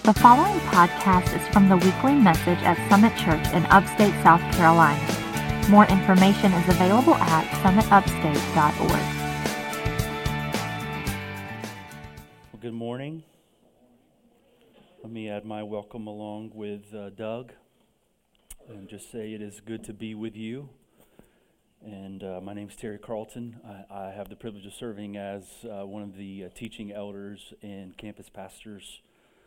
The following podcast is from the weekly message at Summit Church in upstate South Carolina. More information is available at summitupstate.org. Well, good morning. Let me add my welcome along with Doug and just say it is good to be with you. And my name is Terry Carlton. I have the privilege of serving as one of the teaching elders and campus pastors.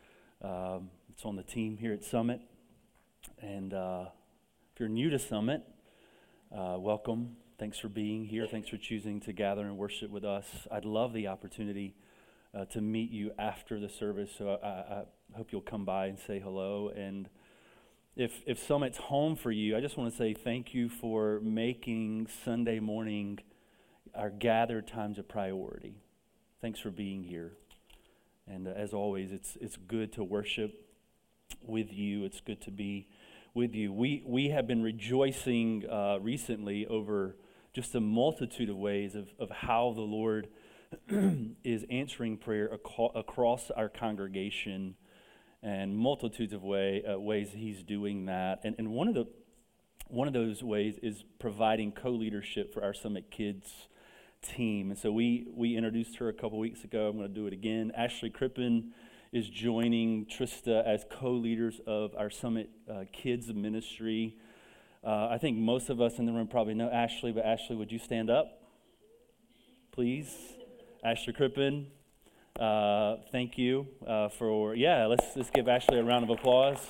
It's on the team here at Summit. And if you're new to Summit, welcome. Thanks for being here. Thanks for choosing to gather and worship with us. I'd love the opportunity to meet you after the service, so I hope you'll come by and say hello. And if Summit's home for you, I just want to say thank you for making Sunday morning our gathered times a priority. Thanks for being here. And as always, it's good to worship with you. It's good to be with you. We have been rejoicing recently over just a multitude of ways of how the Lord is answering prayer across our congregation, and multitudes of ways He's doing that. And one of those ways is providing co-leadership for our Summit Kids team. And so we introduced her a couple weeks ago. I'm going to do it again. Ashley Crippen is joining Trista as co-leaders of our Summit Kids ministry. I think most of us in the room probably know Ashley, but Ashley, would you stand up, please? Ashley Crippen, thank you let's give Ashley a round of applause.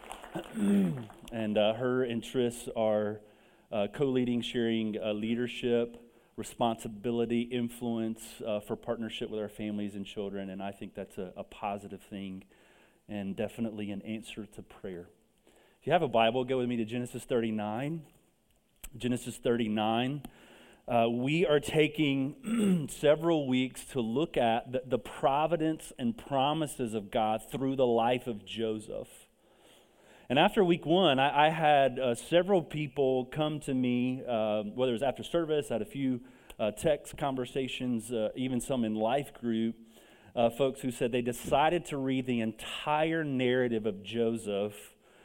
And her and Tris are co-leading, sharing leadership, responsibility, influence for partnership with our families and children, and I think that's a positive thing and definitely an answer to prayer. If you have a Bible, go with me to Genesis 39. Genesis 39. We are taking several weeks to look at the providence and promises of God through the life of Joseph. And after week one, I had several people come to me, whether it was after service, I had a few text conversations, even some in life group, folks who said they decided to read the entire narrative of Joseph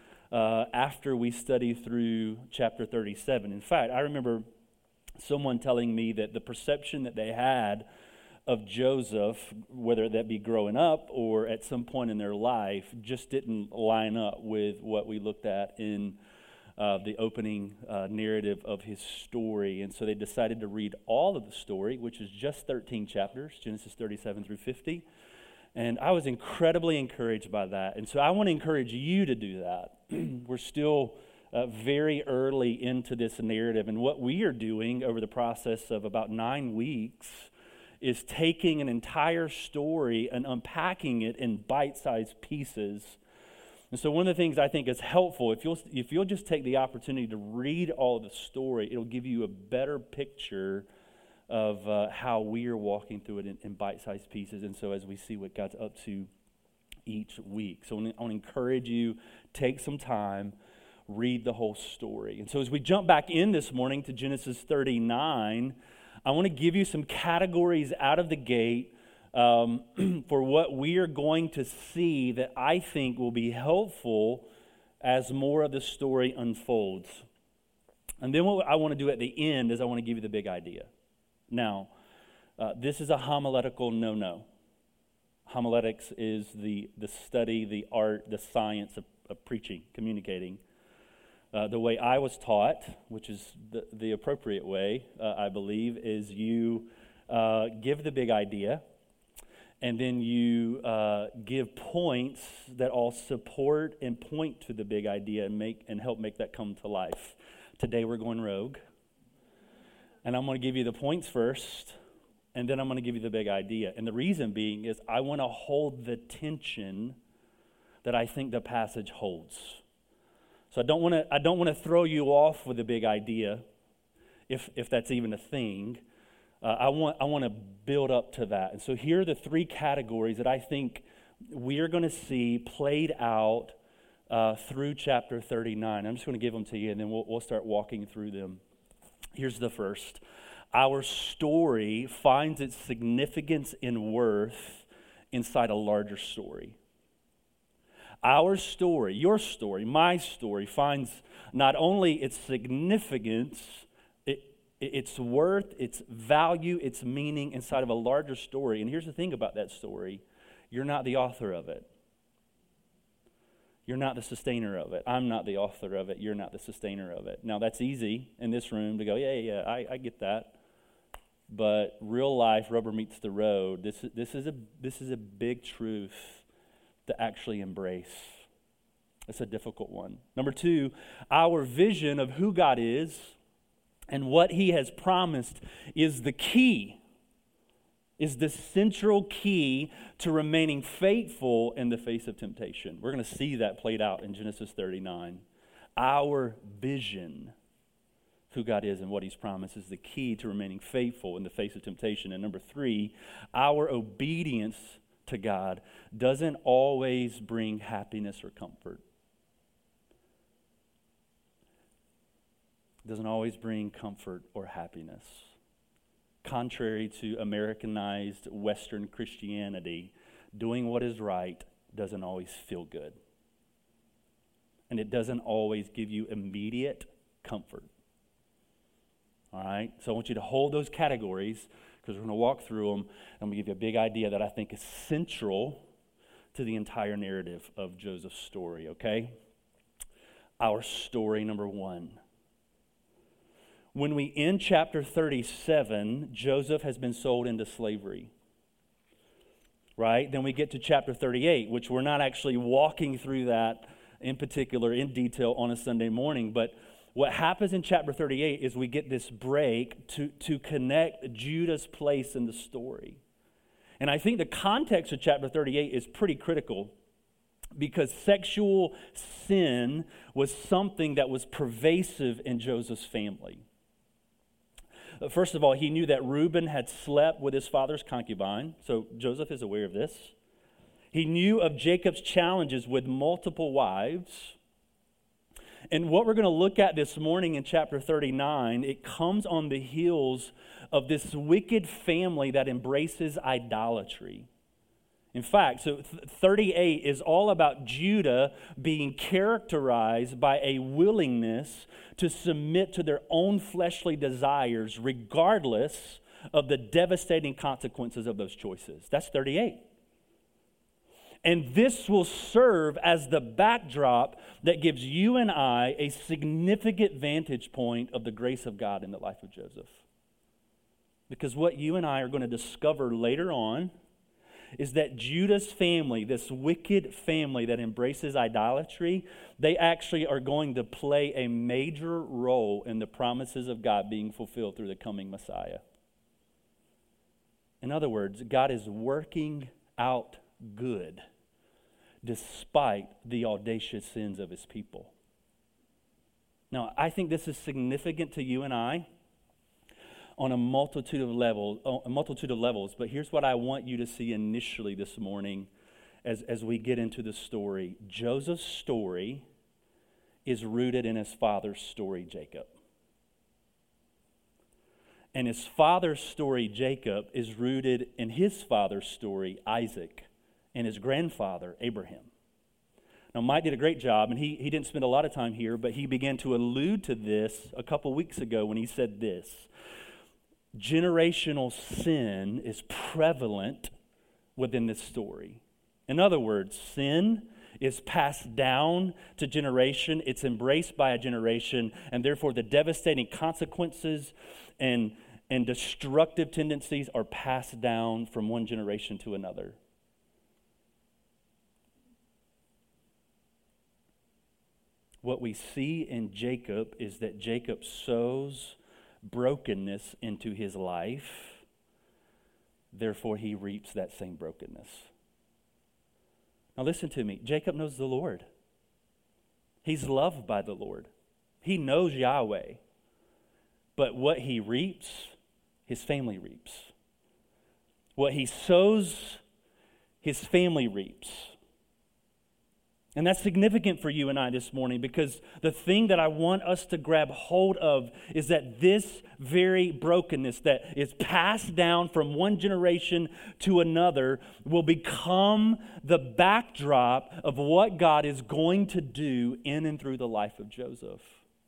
after we studied through chapter 37. In fact, I remember someone telling me that the perception that they had of Joseph, whether that be growing up or at some point in their life, just didn't line up with what we looked at in the opening narrative of his story. And so they decided to read all of the story, which is just 13 chapters, Genesis 37 through 50. And I was incredibly encouraged by that. And so I want to encourage you to do that. We're still very early into this narrative. And what we are doing over the process of about 9 weeks is taking an entire story and unpacking it in bite-sized pieces. And so one of the things I think is helpful, if you'll just take the opportunity to read all of the story, it'll give you a better picture of how we are walking through it in bite-sized pieces. And so as we see what God's up to each week. So I want to encourage you, take some time, read the whole story. And so as we jump back in this morning to Genesis 39, I want to give you some categories out of the gate for what we are going to see that I think will be helpful as more of the story unfolds. And then what I want to do at the end is I want to give you the big idea. Now, this is a homiletical no-no. Homiletics is the study, the art, the science of preaching, communicating. The way I was taught, which is the appropriate way, I believe, is you give the big idea, and then you give points that all support and point to the big idea and help make that come to life. Today we're going rogue, and I'm going to give you the points first, and then I'm going to give you the big idea. And the reason being is I want to hold the tension that I think the passage holds. So I don't want to throw you off with a big idea, if that's even a thing. I want to build up to that. And so here are the 3 categories that I think we are going to see played out through chapter 39. I'm just going to give them to you, and then we'll start walking through them. Here's the first. Our story finds its significance and worth inside a larger story. Our story, your story, my story, finds not only its significance, its worth, its value, its meaning inside of a larger story. And here's the thing about that story. You're not the author of it. You're not the sustainer of it. I'm not the author of it. You're not the sustainer of it. Now, that's easy in this room to go, yeah, I get that. But real life, rubber meets the road. This is a big truth to actually embrace. It's a difficult one. Number two, our vision of who God is and what He has promised is the key, is the central key to remaining faithful in the face of temptation. We're going to see that played out in Genesis 39. Our vision, who God is and what He's promised, is the key to remaining faithful in the face of temptation. And number three, our obedience to God doesn't always bring happiness or comfort. It doesn't always bring comfort or happiness. Contrary to Americanized Western Christianity, doing what is right doesn't always feel good. And it doesn't always give you immediate comfort. All right? So I want you to hold those categories because we're going to walk through them and I'm going to give you a big idea that I think is central to the entire narrative of Joseph's story, okay? Our story, number one. When we end chapter 37, Joseph has been sold into slavery, right? Then we get to chapter 38, which we're not actually walking through that in particular in detail on a Sunday morning. But what happens in chapter 38 is we get this break to connect Judah's place in the story. And I think the context of chapter 38 is pretty critical because sexual sin was something that was pervasive in Joseph's family. First of all, he knew that Reuben had slept with his father's concubine, so Joseph is aware of this. He knew of Jacob's challenges with multiple wives. And what we're going to look at this morning in chapter 39, it comes on the heels of this wicked family that embraces idolatry. In fact, so 38 is all about Judah being characterized by a willingness to submit to their own fleshly desires regardless of the devastating consequences of those choices. That's 38. And this will serve as the backdrop that gives you and I a significant vantage point of the grace of God in the life of Joseph. Because what you and I are going to discover later on is that Judah's family, this wicked family that embraces idolatry, they actually are going to play a major role in the promises of God being fulfilled through the coming Messiah. In other words, God is working out good despite the audacious sins of His people. Now, I think this is significant to you and I on a multitude of levels, but here's what I want you to see initially this morning as we get into the story. Joseph's story is rooted in his father's story, Jacob. And his father's story, Jacob, is rooted in his father's story, Isaac, and his grandfather, Abraham. Now, Mike did a great job, and he didn't spend a lot of time here, but he began to allude to this a couple weeks ago when he said this. Generational sin is prevalent within this story. In other words, sin is passed down to generation, it's embraced by a generation, and therefore the devastating consequences and destructive tendencies are passed down from one generation to another. What we see in Jacob is that Jacob sows brokenness into his life, therefore he reaps that same brokenness. Now listen to me, Jacob knows the Lord. He's loved by the Lord. He knows Yahweh. But what he reaps, his family reaps. What he sows, his family reaps. And that's significant for you and I this morning, because the thing that I want us to grab hold of is that this very brokenness that is passed down from one generation to another will become the backdrop of what God is going to do in and through the life of Joseph.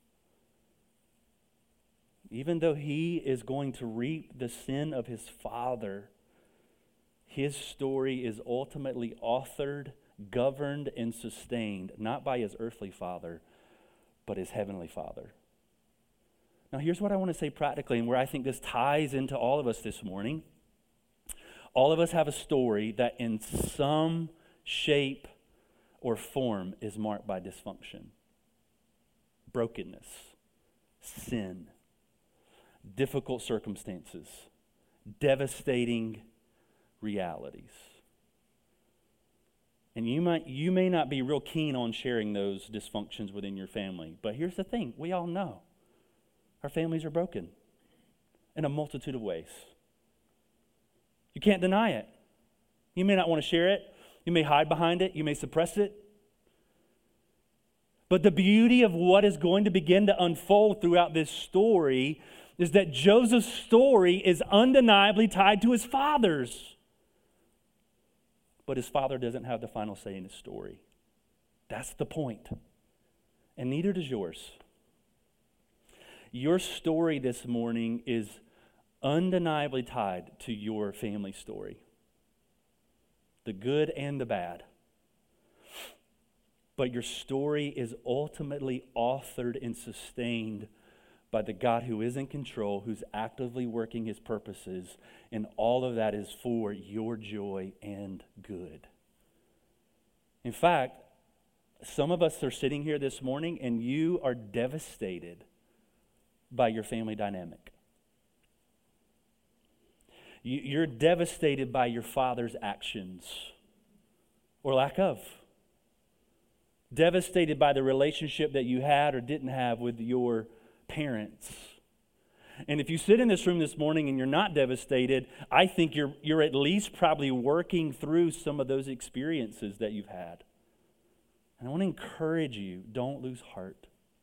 Even though he is going to reap the sin of his father, his story is ultimately authored, governed, and sustained, not by his earthly father, but his heavenly Father. Now, here's what I want to say practically, and where I think this ties into all of us this morning. All of us have a story that in some shape or form is marked by dysfunction, brokenness, sin, difficult circumstances, devastating realities. And you may not be real keen on sharing those dysfunctions within your family, but here's the thing, we all know our families are broken in a multitude of ways. You can't deny it. You may not want to share it. You may hide behind it. You may suppress it. But the beauty of what is going to begin to unfold throughout this story is that Joseph's story is undeniably tied to his father's. But his father doesn't have the final say in his story. That's the point. And neither does yours. Your story this morning is undeniably tied to your family story, the good and the bad. But your story is ultimately authored and sustained by the God who is in control, who's actively working his purposes, and all of that is for your joy and good. In fact, some of us are sitting here this morning and you are devastated by your family dynamic. You're devastated by your father's actions or lack of. Devastated by the relationship that you had or didn't have with your parents. And if you sit in this room this morning and you're not devastated, I think you're at least probably working through some of those experiences that you've had. And I want to encourage you, don't lose heart.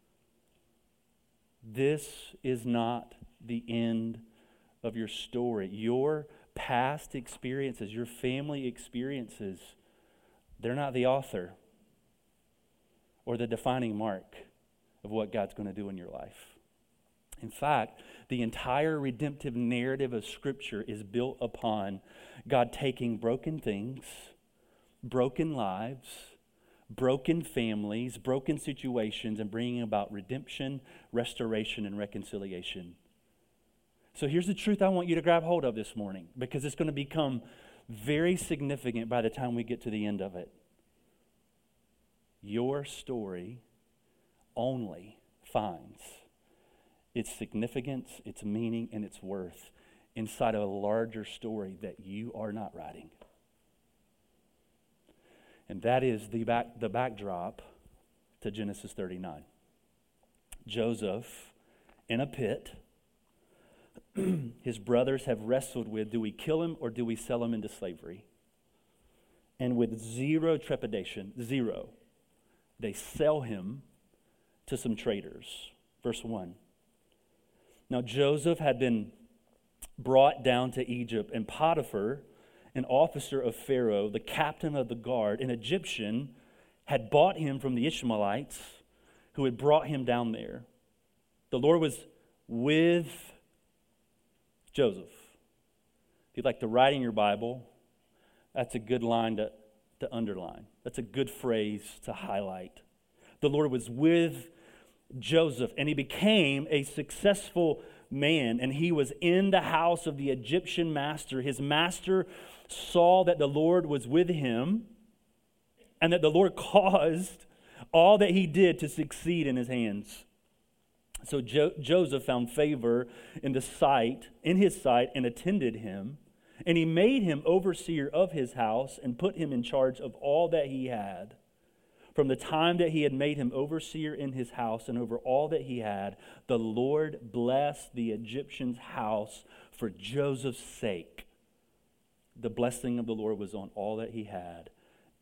This is not the end of your story. Your past experiences, your family experiences, they're not the author or the defining mark of what God's going to do in your life. In fact, the entire redemptive narrative of Scripture is built upon God taking broken things, broken lives, broken families, broken situations, and bringing about redemption, restoration, and reconciliation. So here's the truth I want you to grab hold of this morning, because it's going to become very significant by the time we get to the end of it. Your story only finds its significance, its meaning, and its worth inside of a larger story that you are not writing. And that is the backdrop to Genesis 39. Joseph in a pit. His brothers have wrestled with, do we kill him or do we sell him into slavery? And with zero trepidation, they sell him to some traders. Verse 1. Now Joseph had been brought down to Egypt, and Potiphar, an officer of Pharaoh, the captain of the guard, an Egyptian, had bought him from the Ishmaelites who had brought him down there. The Lord was with Joseph. If you'd like to write in your Bible, that's a good line to underline. That's a good phrase to highlight. The Lord was with Joseph, and he became a successful man, and he was in the house of the Egyptian master. His master saw that the Lord was with him, and that the Lord caused all that he did to succeed in his hands. So Joseph found favor in his sight, and attended him, and he made him overseer of his house and put him in charge of all that he had. From the time that he had made him overseer in his house and over all that he had, the Lord blessed the Egyptian's house for Joseph's sake. The blessing of the Lord was on all that he had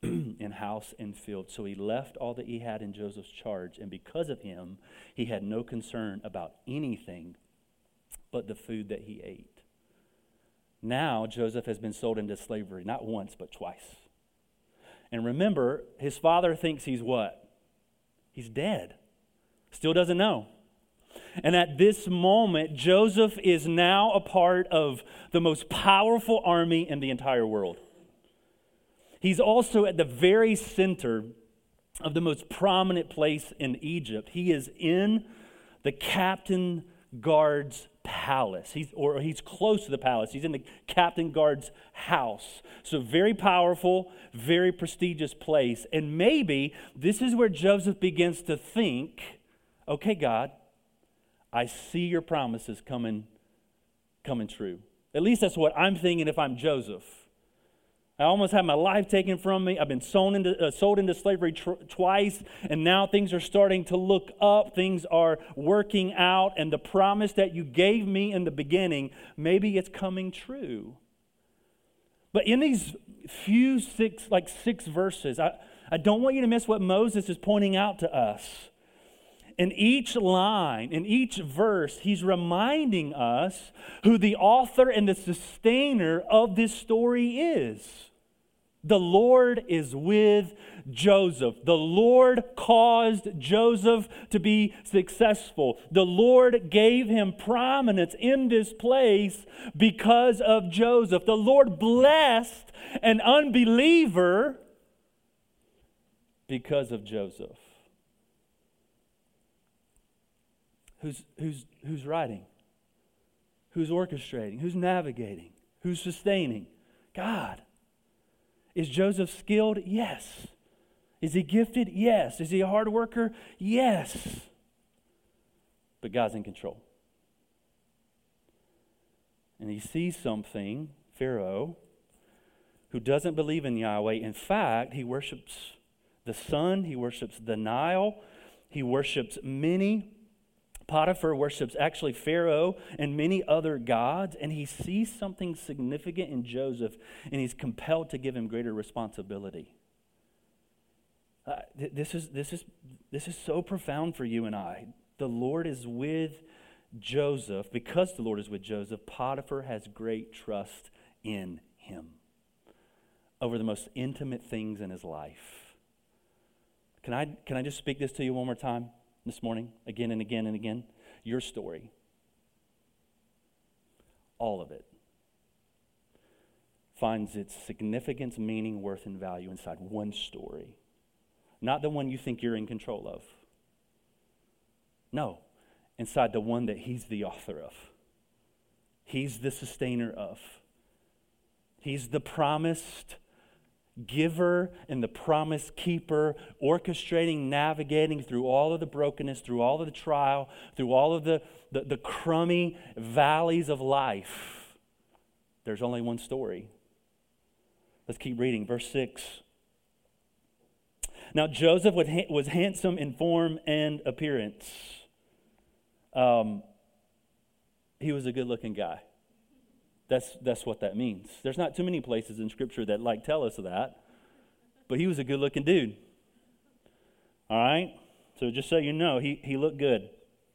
in house and field. So he left all that he had in Joseph's charge, and because of him, he had no concern about anything but the food that he ate. Now Joseph has been sold into slavery, not once, but twice. And remember, his father thinks he's what? He's dead. Still doesn't know. And at this moment, Joseph is now a part of the most powerful army in the entire world. He's also at the very center of the most prominent place in Egypt. He is in the captain guard's palace. He's close to the palace. He's in the captain guard's house. So very powerful, very prestigious place. And maybe this is where Joseph begins to think, okay, God, I see your promises coming true. At least that's what I'm thinking if I'm Joseph. I almost had my life taken from me. I've been sold into slavery twice, and now things are starting to look up. Things are working out, and the promise that you gave me in the beginning, maybe it's coming true. But in these few six verses, I don't want you to miss what Moses is pointing out to us. In each line, in each verse, he's reminding us who the author and the sustainer of this story is. The Lord is with Joseph. The Lord caused Joseph to be successful. The Lord gave him prominence in this place because of Joseph. The Lord blessed an unbeliever because of Joseph. Who's writing? Who's orchestrating? Who's navigating? Who's sustaining? God. Is Joseph skilled? Yes. Is he gifted? Yes. Is he a hard worker? Yes. But God's in control. And he sees something, Pharaoh, who doesn't believe in Yahweh. In fact, he worships the sun. He worships the Nile. He worships many. Potiphar worships actually Pharaoh and many other gods, and he sees something significant in Joseph, and he's compelled to give him greater responsibility. This is so profound for you and I. The Lord is with Joseph. Because the Lord is with Joseph, Potiphar has great trust in him over the most intimate things in his life. Can I just speak this to you one more time? This morning, again and again and again, your story, all of it, finds its significance, meaning, worth, and value inside one story. Not the one you think you're in control of. No, inside the one that he's the author of. He's the sustainer of. He's the promised giver and the promise keeper, orchestrating, navigating through all of the brokenness, through all of the trial, through all of the crummy valleys of life. There's only one story. Let's keep reading. Verse 6. Now Joseph was handsome in form and appearance. He was a good-looking guy. That's what that means. There's not too many places in Scripture that tell us that, but he was a good-looking dude. All right? So just so you know, he looked good.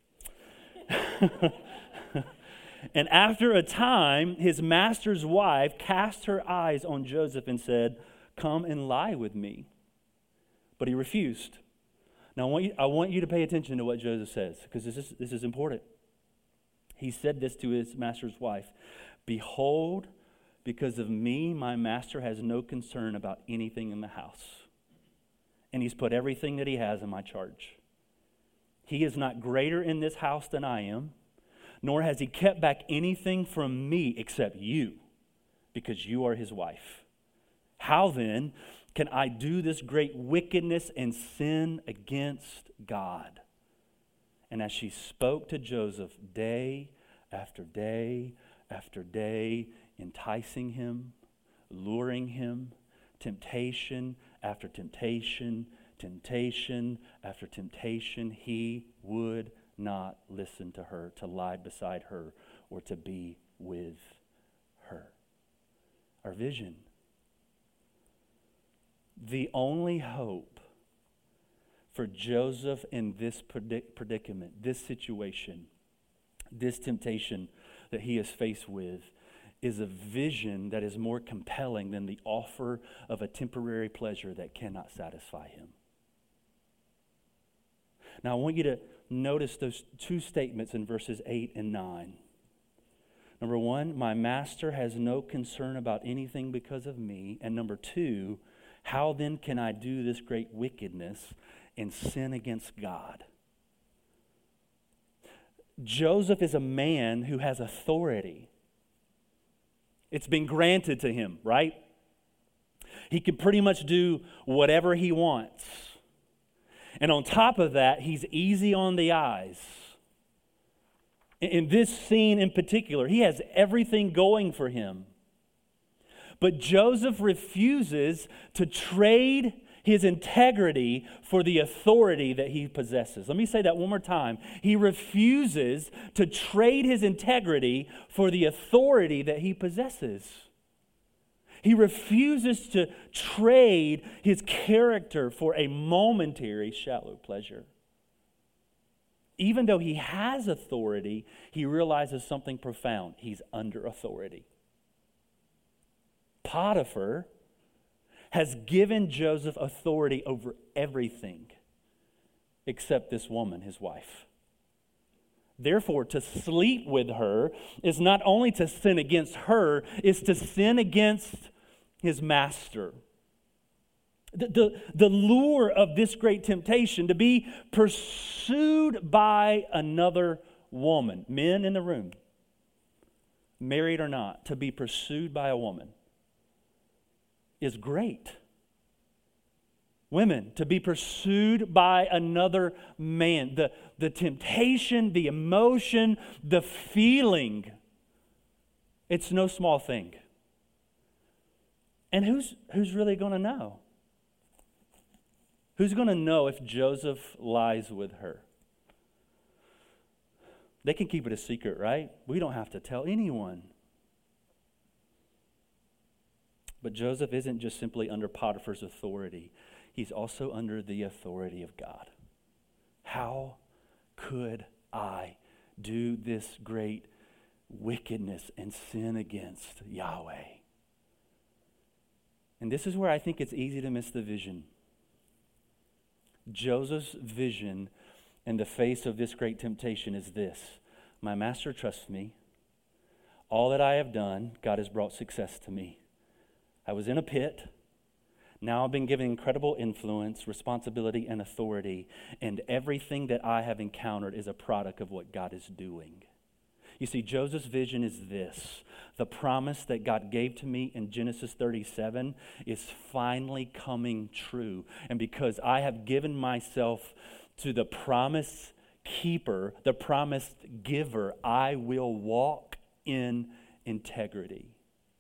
And after a time, his master's wife cast her eyes on Joseph and said, "Come and lie with me." But he refused. Now I want you to pay attention to what Joseph says, because this is important. He said this to his master's wife. "Behold, because of me, my master has no concern about anything in the house. And he's put everything that he has in my charge. He is not greater in this house than I am, nor has he kept back anything from me except you, because you are his wife. How then can I do this great wickedness and sin against God?" And as she spoke to Joseph day after day after day, enticing him, luring him, temptation after temptation, temptation after temptation, he would not listen to her, to lie beside her, or to be with her. Our vision. The only hope for Joseph in this predicament, this situation, this temptation that he is faced with, is a vision that is more compelling than the offer of a temporary pleasure that cannot satisfy him. Now, I want you to notice those two statements in verses 8 and 9. Number one, my master has no concern about anything because of me. And number two, how then can I do this great wickedness and sin against God? Joseph is a man who has authority. It's been granted to him, right? He can pretty much do whatever he wants. And on top of that, he's easy on the eyes. In this scene in particular, he has everything going for him. But Joseph refuses to trade his integrity for the authority that he possesses. Let me say that one more time. He refuses to trade his integrity for the authority that he possesses. He refuses to trade his character for a momentary shallow pleasure. Even though he has authority, he realizes something profound. He's under authority. Potiphar has given Joseph authority over everything except this woman, his wife. Therefore, to sleep with her is not only to sin against her, it's to sin against his master. The lure of this great temptation to be pursued by another woman, men in the room, married or not, to be pursued by a woman is great. Women, to be pursued by another man, the temptation, the emotion, the feeling, it's no small thing. And who's really going to know? Who's going to know if Joseph lies with her? They can keep it a secret, right? We don't have to tell anyone. But Joseph isn't just simply under Potiphar's authority. He's also under the authority of God. How could I do this great wickedness and sin against Yahweh? And this is where I think it's easy to miss the vision. Joseph's vision in the face of this great temptation is this: my master trusts me. All that I have done, God has brought success to me. I was in a pit. Now I've been given incredible influence, responsibility, and authority. And everything that I have encountered is a product of what God is doing. You see, Joseph's vision is this: the promise that God gave to me in Genesis 37 is finally coming true. And because I have given myself to the promise keeper, the promise giver, I will walk in integrity.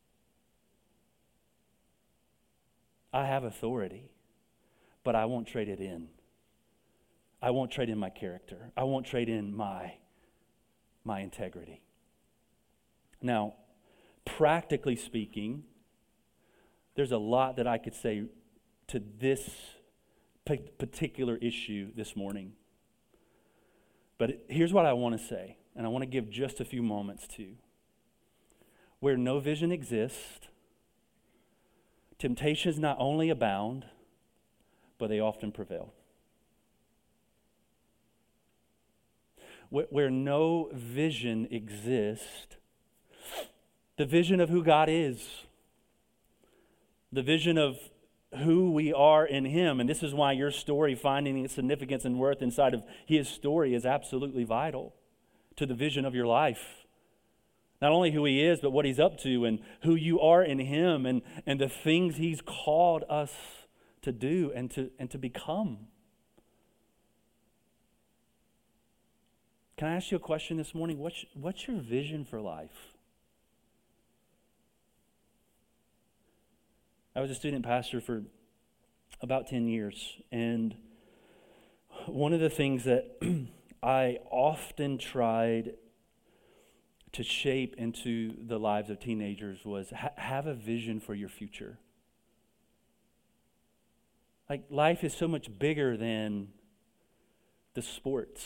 I have authority, but I won't trade it in. I won't trade in my character. I won't trade in my integrity. Now, practically speaking, there's a lot that I could say to this particular issue this morning. But here's what I want to say, and I want to give just a few moments to. Where no vision exists, temptations not only abound, but they often prevail. Where no vision exists, the vision of who God is, the vision of who we are in Him, and this is why your story, finding its significance and worth inside of His story, is absolutely vital to the vision of your life. Not only who He is, but what He's up to and who you are in Him and the things He's called us to do and to become. Can I ask you a question this morning? What's your vision for life? I was a student pastor for about 10 years, and one of the things that I often tried to shape into the lives of teenagers was have a vision for your future. Like, life is so much bigger than the sports.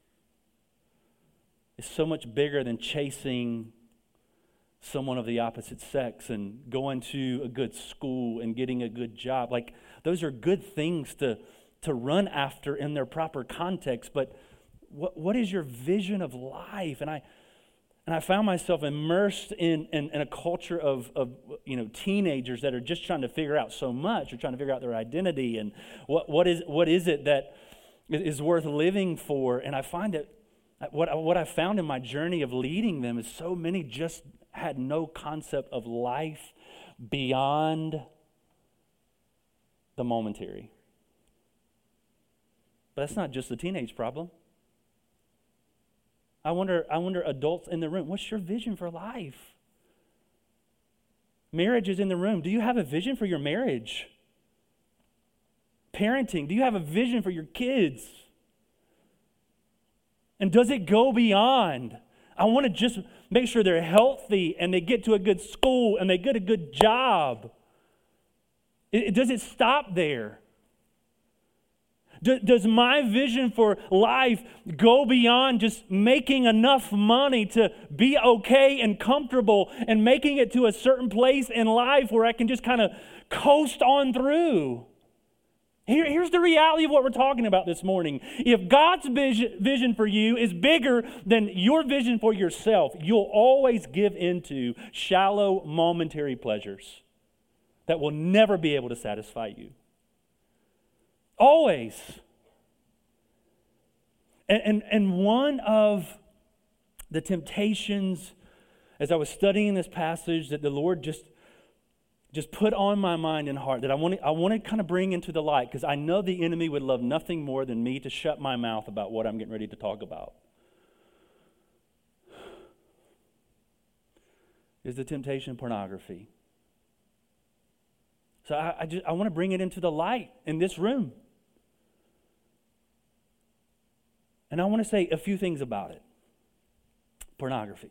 It's so much bigger than chasing someone of the opposite sex and going to a good school and getting a good job. Like, those are good things to run after in their proper context, but what is your vision of life? And I found myself immersed in a culture of teenagers that are just trying to figure out so much, or trying to figure out their identity, and what is it that is worth living for. And I find that what I found in my journey of leading them is so many just had no concept of life beyond the momentary. But that's not just a teenage problem. I wonder adults in the room, what's your vision for life? Marriage is in the room. Do you have a vision for your marriage? Parenting, do you have a vision for your kids? And does it go beyond? I want to just make sure they're healthy and they get to a good school and they get a good job. Does it stop there? Does my vision for life go beyond just making enough money to be okay and comfortable and making it to a certain place in life where I can just kind of coast on through? Here's the reality of what we're talking about this morning. If God's vision for you is bigger than your vision for yourself, you'll always give into shallow, momentary pleasures that will never be able to satisfy you. Always. And one of the temptations, as I was studying this passage, that the Lord just put on my mind and heart, that I want to kind of bring into the light, because I know the enemy would love nothing more than me to shut my mouth about what I'm getting ready to talk about, is the temptation of pornography. So I want to bring it into the light in this room. And I want to say a few things about it. Pornography.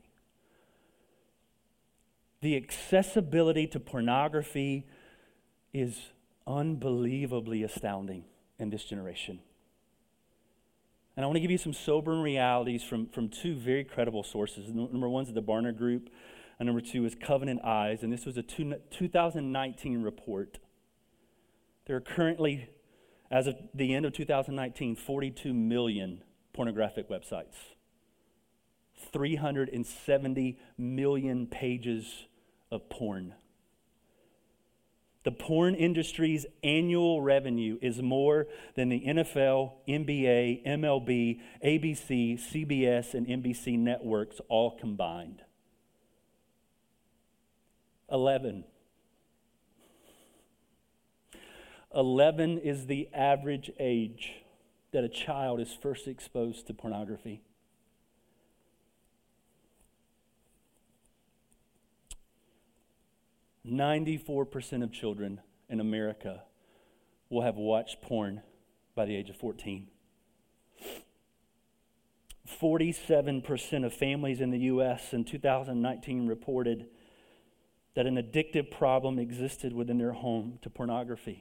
The accessibility to pornography is unbelievably astounding in this generation. And I want to give you some sobering realities from two very credible sources. Number one is the Barna Group, and number two is Covenant Eyes, and this was a 2019 report. There are currently, as of the end of 2019, 42 million pornographic websites. 370 million pages of porn. The porn industry's annual revenue is more than the NFL, NBA, MLB, ABC, CBS, and NBC networks all combined. 11 is the average age that a child is first exposed to pornography. "94% of children in America will have watched porn by the age of 14. 47% of families in the U.S. in 2019 reported that an addictive problem existed within their home to pornography.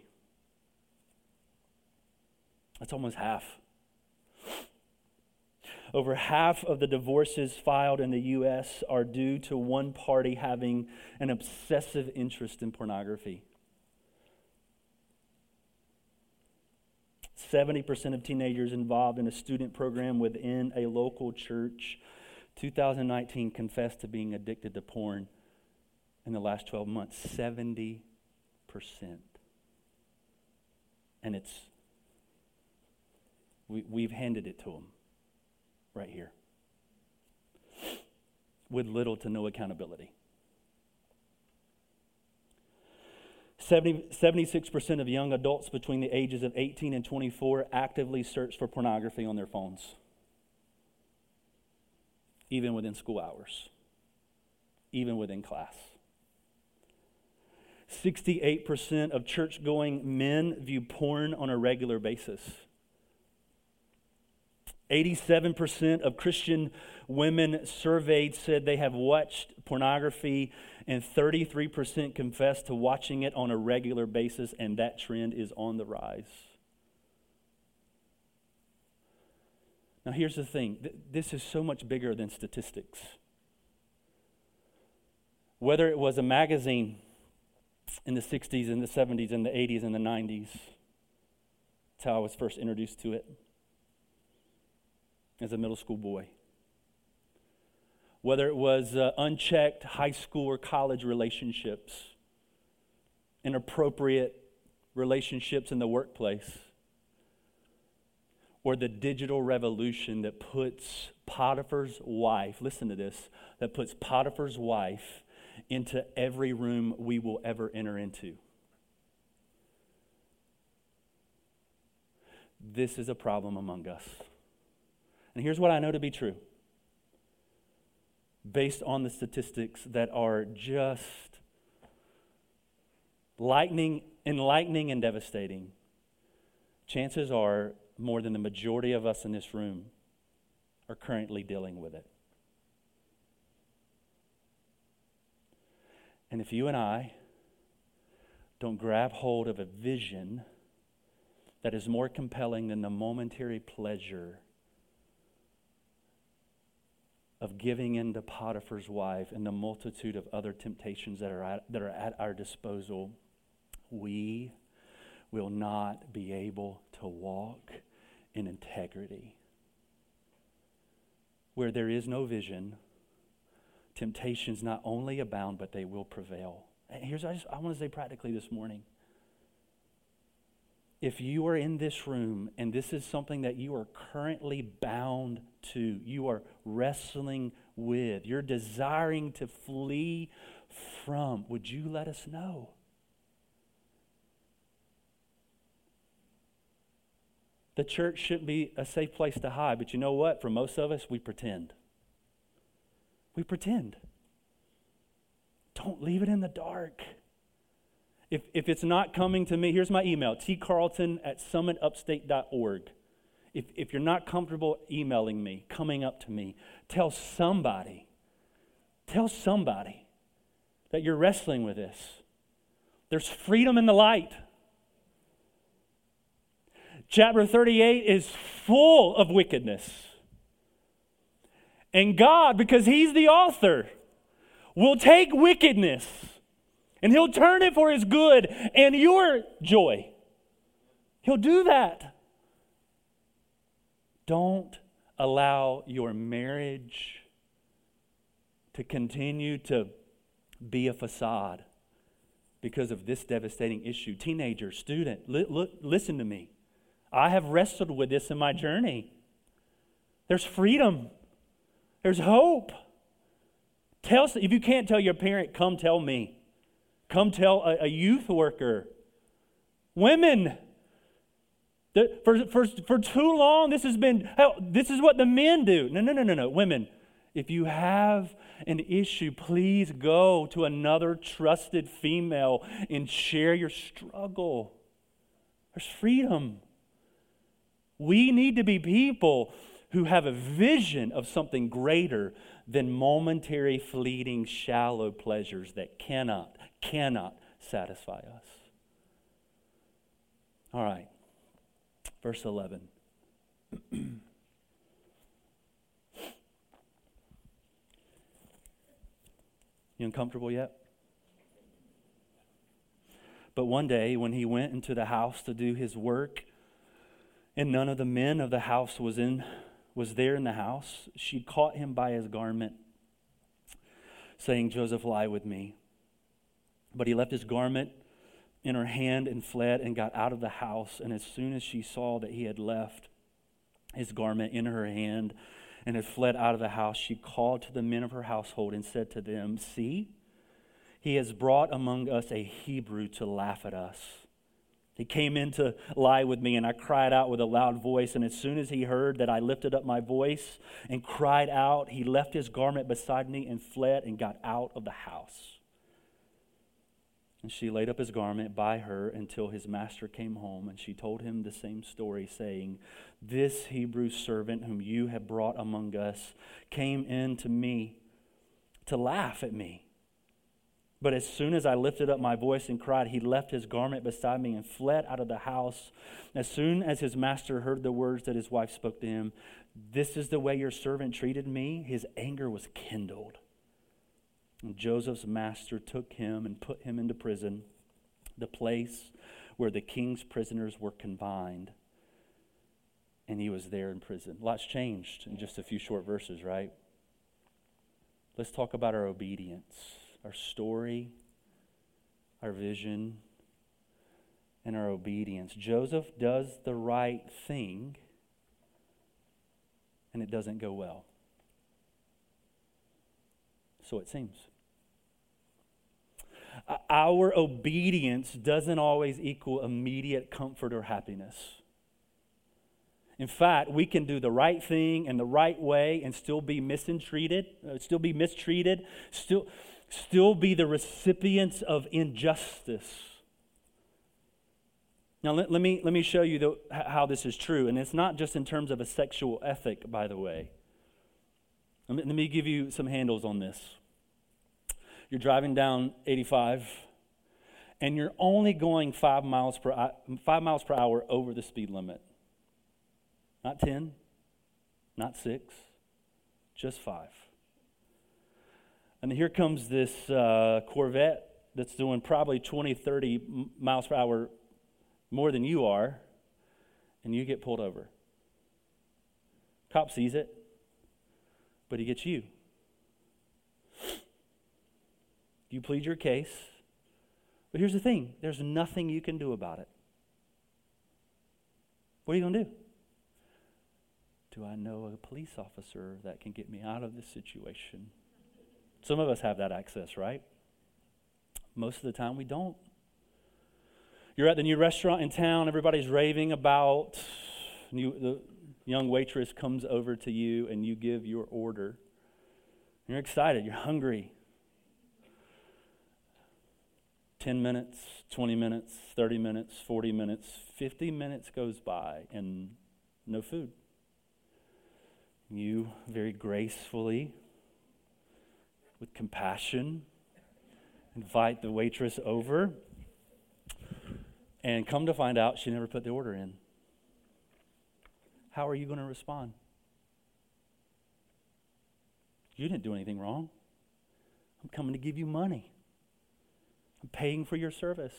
That's almost half. Over half of the divorces filed in the U.S. are due to one party having an obsessive interest in pornography. 70% of teenagers involved in a student program within a local church, 2019, confessed to being addicted to porn in the last 12 months. 70%. And we've handed it to them. Right here, with little to no accountability. 76% of young adults between the ages of 18 and 24 actively search for pornography on their phones, even within school hours, even within class. 68% of church-going men view porn on a regular basis. 87% of Christian women surveyed said they have watched pornography, and 33% confess to watching it on a regular basis, and that trend is on the rise. Now here's the thing, this is so much bigger than statistics. Whether it was a magazine in the 60s and the 70s and the 80s and the 90s, that's how I was first introduced to it as a middle school boy. Whether it was unchecked high school or college relationships, inappropriate relationships in the workplace, or the digital revolution that puts Potiphar's wife, listen to this, that puts Potiphar's wife into every room we will ever enter into. This is a problem among us. And here's what I know to be true. Based on the statistics that are just enlightening and devastating, chances are more than the majority of us in this room are currently dealing with it. And if you and I don't grab hold of a vision that is more compelling than the momentary pleasure of giving in to Potiphar's wife and the multitude of other temptations that are at our disposal, we will not be able to walk in integrity. Where there is no vision, temptations not only abound, but they will prevail. And here's what I want to say practically this morning. If you are in this room and this is something that you are currently bound to, you are wrestling with, you're desiring to flee from, would you let us know? The church shouldn't be a safe place to hide, but you know what? For most of us, we pretend. We pretend. Don't leave it in the dark. If it's not coming to me, here's my email, tcarlton@summitupstate.org. If you're not comfortable emailing me, coming up to me, tell somebody that you're wrestling with this. There's freedom in the light. Chapter 38 is full of wickedness. And God, because He's the author, will take wickedness and He'll turn it for His good and your joy. He'll do that. Don't allow your marriage to continue to be a facade because of this devastating issue. Teenager, student, listen to me. I have wrestled with this in my journey. There's freedom. There's hope. If you can't tell your parent, come tell me. Come tell a youth worker. Women, for too long, this is what the men do. No. Women, if you have an issue, please go to another trusted female and share your struggle. There's freedom. We need to be people who have a vision of something greater than momentary, fleeting, shallow pleasures that cannot satisfy us. All right, verse 11. You uncomfortable yet? But one day when he went into the house to do his work, and none of the men of the house was there in the house, she caught him by his garment, saying, "Joseph, lie with me." But he left his garment in her hand and fled and got out of the house. And as soon as she saw that he had left his garment in her hand and had fled out of the house, she called to the men of her household and said to them, "See, he has brought among us a Hebrew to laugh at us. He came in to lie with me, and I cried out with a loud voice. And as soon as he heard that I lifted up my voice and cried out, he left his garment beside me and fled and got out of the house." And she laid up his garment by her until his master came home, and she told him the same story, saying, "This Hebrew servant whom you have brought among us came in to me to laugh at me. But as soon as I lifted up my voice and cried, he left his garment beside me and fled out of the house. As soon as his master heard the words that his wife spoke to him, 'This is the way your servant treated me,' his anger was kindled. And Joseph's master took him and put him into prison, the place where the king's prisoners were confined. And he was there in prison." Lots changed in just a few short verses, right? Let's talk about our obedience, our story, our vision, and our obedience. Joseph does the right thing, and it doesn't go well. So it seems. Our obedience doesn't always equal immediate comfort or happiness. In fact, we can do the right thing in the right way and still be mistreated, still be the recipients of injustice. Now, let me show you how this is true. And it's not just in terms of a sexual ethic, by the way. Let me give you some handles on this. You're driving down 85, and you're only going 5 miles per hour over the speed limit. Not 10, not 6, just 5. And here comes this Corvette that's doing probably 20, 30 miles per hour more than you are, and you get pulled over. Cop sees it, but he gets you. You plead your case, but here's the thing, there's nothing you can do about it. What are you going to do? Do I know a police officer that can get me out of this situation? Some of us have that access, right? Most of the time we don't. You're at the new restaurant in town, everybody's raving about, the young waitress comes over to you and you give your order. You're excited, you're hungry. 10 minutes, 20 minutes, 30 minutes, 40 minutes, 50 minutes goes by and no food. You very gracefully, with compassion, invite the waitress over, and come to find out she never put the order in. How are you going to respond? You didn't do anything wrong. I'm coming to give you money. I'm paying for your service.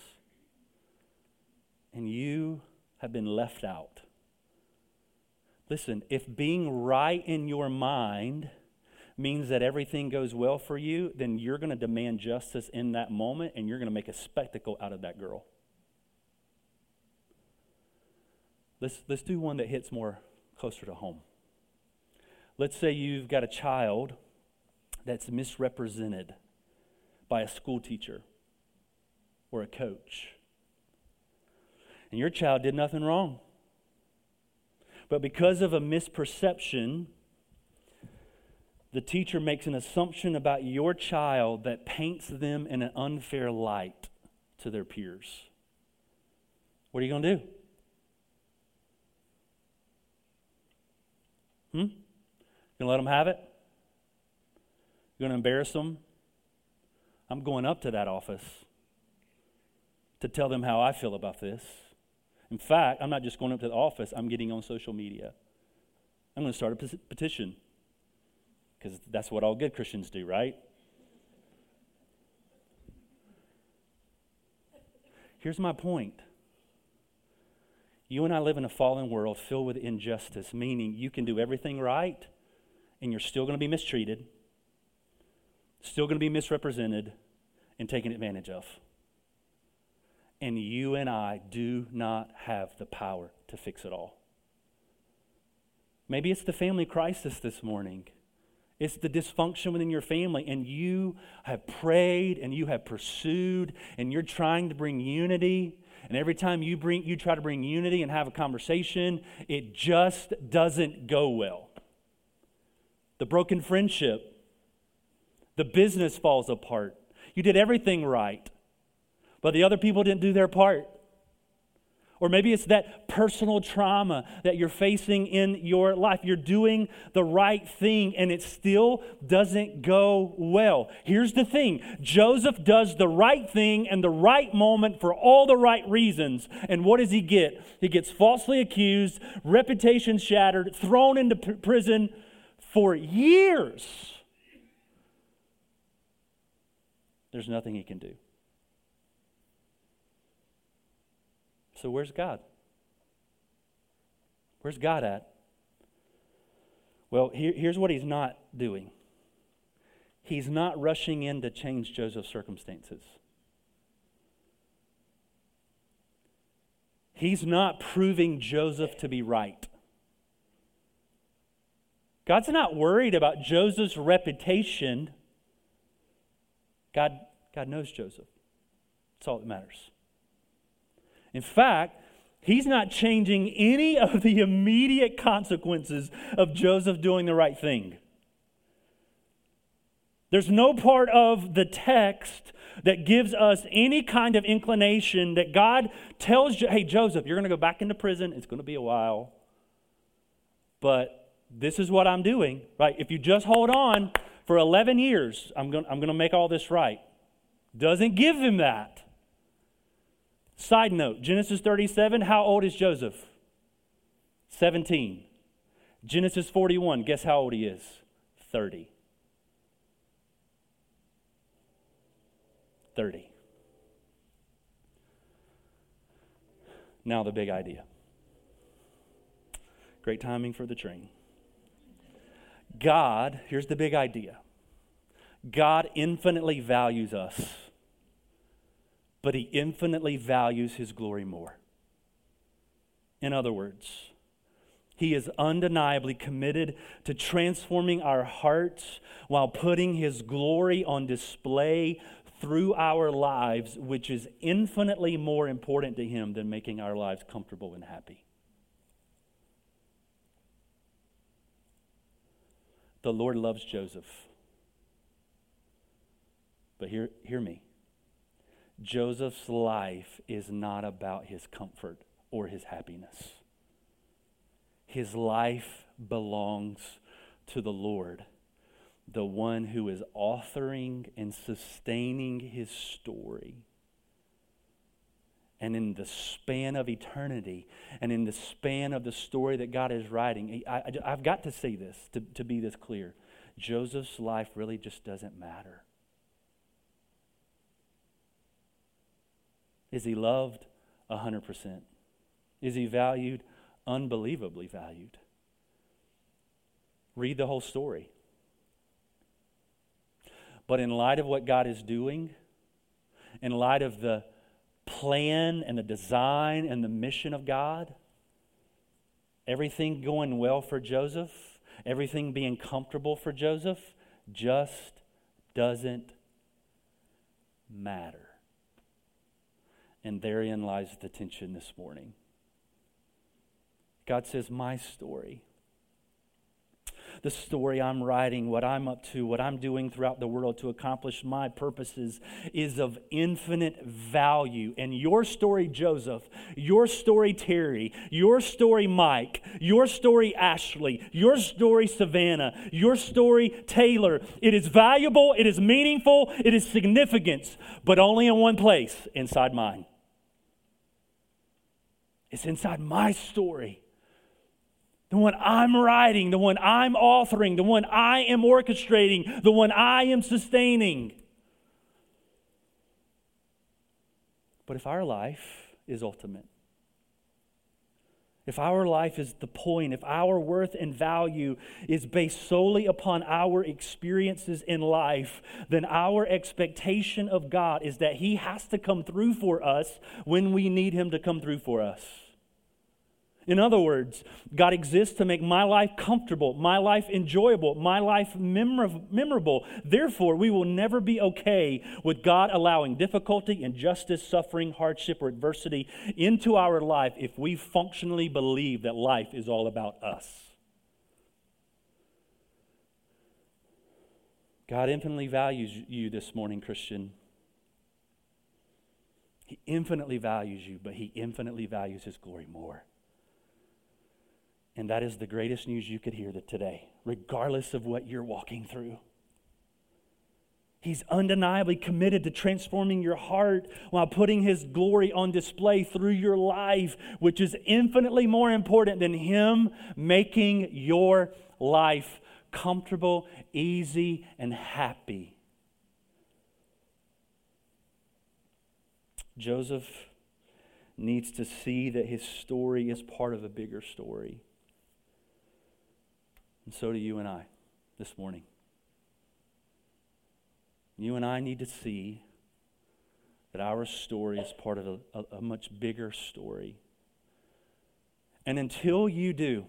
And you have been left out. Listen, if being right in your mind means that everything goes well for you, then you're going to demand justice in that moment, and you're going to make a spectacle out of that girl. Let's do one that hits more closer to home. Let's say you've got a child that's misrepresented by a school teacher or a coach. And your child did nothing wrong. But because of a misperception, the teacher makes an assumption about your child that paints them in an unfair light to their peers. What are you going to do? You going to let them have it? You going to embarrass them? I'm going up to that office to tell them how I feel about this. In fact, I'm not just going up to the office, I'm getting on social media. I'm going to start a petition, because that's what all good Christians do, right? Here's my point. You and I live in a fallen world filled with injustice, meaning you can do everything right, and you're still going to be mistreated, still going to be misrepresented, and taken advantage of. And you and I do not have the power to fix it all. Maybe it's the family crisis this morning. It's the dysfunction within your family, and you have prayed and you have pursued and you're trying to bring unity. And every time you try to bring unity and have a conversation, it just doesn't go well. The broken friendship, the business falls apart. You did everything right. but the other people didn't do their part. Or maybe it's that personal trauma that you're facing in your life. You're doing the right thing and it still doesn't go well. Here's the thing. Joseph does the right thing in the right moment for all the right reasons. And what does he get? He gets falsely accused, reputation shattered, thrown into prison for years. There's nothing he can do. So where's God? Where's God at? Well, here's what he's not doing. He's not rushing in to change Joseph's circumstances. He's not proving Joseph to be right. God's not worried about Joseph's reputation. God knows Joseph. That's all that matters. In fact, he's not changing any of the immediate consequences of Joseph doing the right thing. There's no part of the text that gives us any kind of inclination that God tells you, hey, Joseph, you're going to go back into prison. It's going to be a while. But this is what I'm doing, right? If you just hold on for 11 years, I'm going to make all this right. Doesn't give him that. Side note, Genesis 37, how old is Joseph? 17. Genesis 41, guess how old he is? 30. 30. Now the big idea. Great timing for the train. God, here's the big idea. God infinitely values us, but he infinitely values his glory more. In other words, he is undeniably committed to transforming our hearts while putting his glory on display through our lives, which is infinitely more important to him than making our lives comfortable and happy. The Lord loves Joseph. But hear me. Joseph's life is not about his comfort or his happiness. His life belongs to the Lord, the one who is authoring and sustaining his story. And in the span of eternity, and in the span of the story that God is writing, I've got to say this, to be this clear. Joseph's life really just doesn't matter. Is he loved? 100%. Is he valued? Unbelievably valued. Read the whole story. But in light of what God is doing, in light of the plan and the design and the mission of God, everything going well for Joseph, everything being comfortable for Joseph, just doesn't matter. And therein lies the tension this morning. God says, my story, the story I'm writing, what I'm up to, what I'm doing throughout the world to accomplish my purposes is of infinite value. And your story, Joseph, your story, Terry, your story, Mike, your story, Ashley, your story, Savannah, your story, Taylor, it is valuable, it is meaningful, it is significant, but only in one place, inside mine. It's inside my story. The one I'm writing, the one I'm authoring, the one I am orchestrating, the one I am sustaining. But if our life is ultimate, if our life is the point, if our worth and value is based solely upon our experiences in life, then our expectation of God is that He has to come through for us when we need Him to come through for us. In other words, God exists to make my life comfortable, my life enjoyable, my life memorable. Therefore, we will never be okay with God allowing difficulty, injustice, suffering, hardship, or adversity into our life if we functionally believe that life is all about us. God infinitely values you this morning, Christian. He infinitely values you, but He infinitely values His glory more. And that is the greatest news you could hear today, regardless of what you're walking through. He's undeniably committed to transforming your heart while putting His glory on display through your life, which is infinitely more important than Him making your life comfortable, easy, and happy. Joseph needs to see that his story is part of a bigger story. And so do you and I this morning. You and I need to see that our story is part of a much bigger story. And until you do,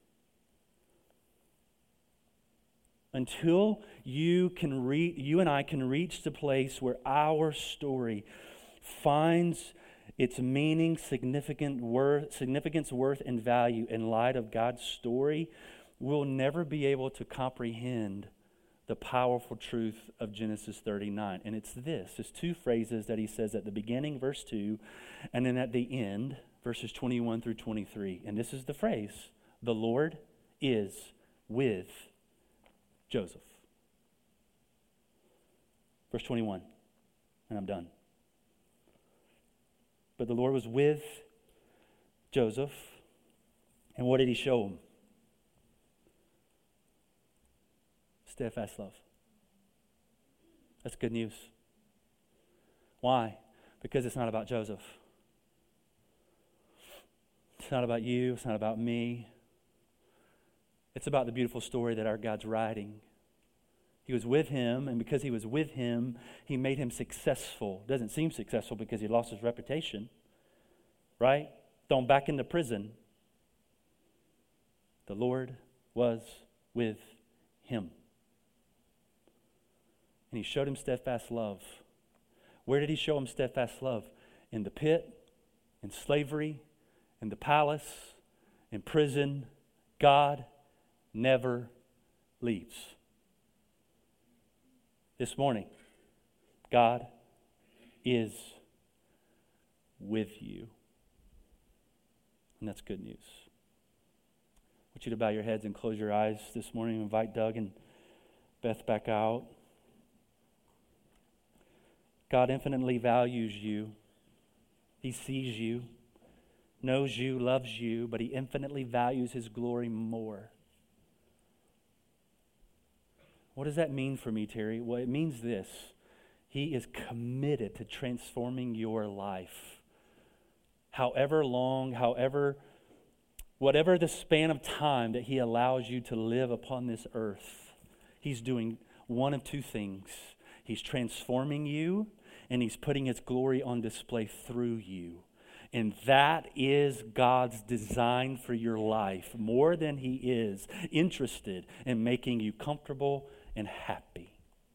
until you and I can reach the place where our story finds its meaning, significance, worth, and value in light of God's story, we'll never be able to comprehend the powerful truth of Genesis 39. And it's two phrases that he says at the beginning, verse 2, and then at the end, verses 21 through 23. And this is the phrase, the Lord is with Joseph. Verse 21, and I'm done. But the Lord was with Joseph, and what did He show him? Steadfast love. That's good news. Why? Because it's not about Joseph. It's not about you. It's not about me. It's about the beautiful story that our God's writing. He was with him, and because He was with him, He made him successful. Doesn't seem successful because he lost his reputation, right? Thrown back into prison. The Lord was with him. And He showed him steadfast love. Where did He show him steadfast love? In the pit, in slavery, in the palace, in prison. God never leaves. This morning, God is with you. And that's good news. I want you to bow your heads and close your eyes this morning. Invite Doug and Beth back out. God infinitely values you. He sees you, knows you, loves you, but He infinitely values His glory more. What does that mean for me, Terry? Well, it means this. He is committed to transforming your life. However long, whatever the span of time that He allows you to live upon this earth, He's doing one of two things. He's transforming you, and He's putting His glory on display through you. And that is God's design for your life, more than He is interested in making you comfortable and happy.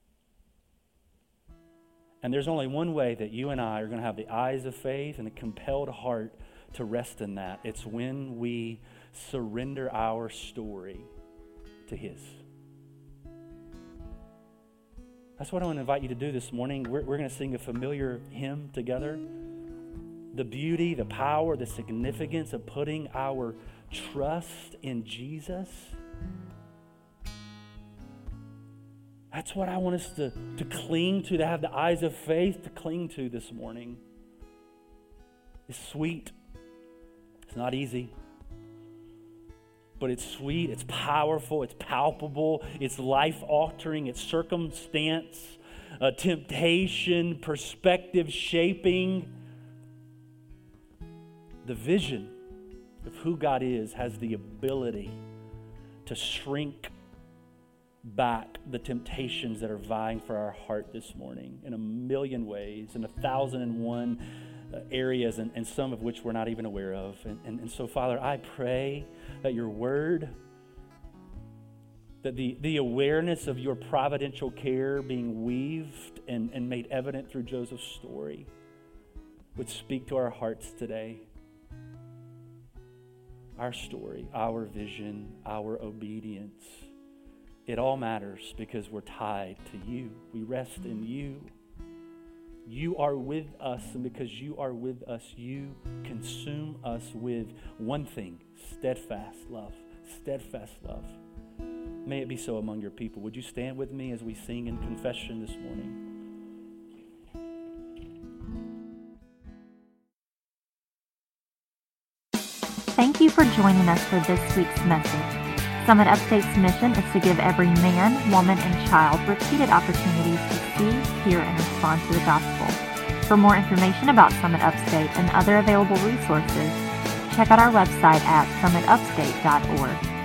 And there's only one way that you and I are going to have the eyes of faith and a compelled heart to rest in that. It's when we surrender our story to His. That's what I want to invite you to do this morning. We're going to sing a familiar hymn together. The beauty, the power, the significance of putting our trust in Jesus. That's what I want us to cling to have the eyes of faith to cling to this morning. It's sweet. It's not easy. But it's sweet, it's powerful, it's palpable, it's life-altering, it's circumstance, temptation, perspective shaping. The vision of who God is has the ability to shrink back the temptations that are vying for our heart this morning in a million ways, in 1,001 areas, and some of which we're not even aware of. And so, Father, I pray that your word, that the awareness of your providential care being weaved and made evident through Joseph's story would speak to our hearts today. Our story, our vision, our obedience. It all matters because we're tied to you. We rest in you. You are with us, and because you are with us, you consume us with one thing: steadfast love. Steadfast love. May it be so among your people. Would you stand with me as we sing in confession this morning? Thank you for joining us for this week's message. Summit Upstate's mission is to give every man, woman, and child repeated opportunities to see, hear, and respond to the gospel. For more information about Summit Upstate and other available resources, check out our website at summitupstate.org.